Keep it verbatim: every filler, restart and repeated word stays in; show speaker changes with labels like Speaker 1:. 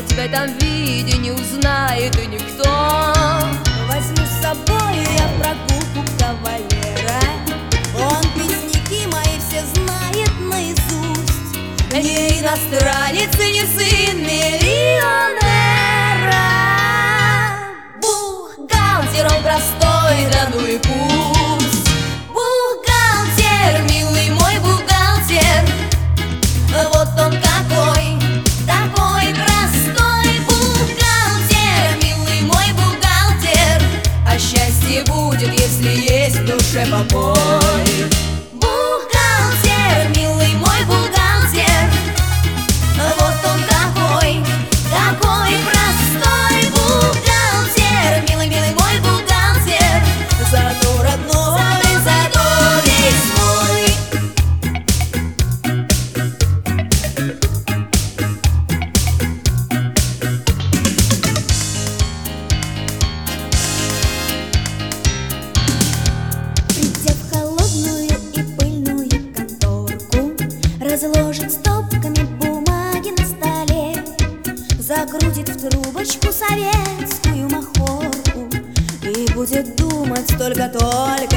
Speaker 1: быть, в этом виде не узнает и никто.
Speaker 2: Возьму с собой я в прогулку кавалера. Он песняки мои все знает наизусть.
Speaker 1: Не иностранец и не сын миллионера. Бухгалтер он простой, да ну и пусть. Бухгалтер, милый мой бухгалтер, вот он какой, такой простой. Бухгалтер, милый мой бухгалтер, а счастье будет, если есть в душе покой. Бухгалтер, милый мой бухгалтер, вот он какой, такой простой. Бухгалтер, милый, милый мой бухгалтер,
Speaker 2: Зато родной,
Speaker 1: зато весь мой.
Speaker 2: придя в холодную и пыльную конторку, разложит стопками бумаги на столе, закрутит в трубочку советскую махорку и будет думать только-только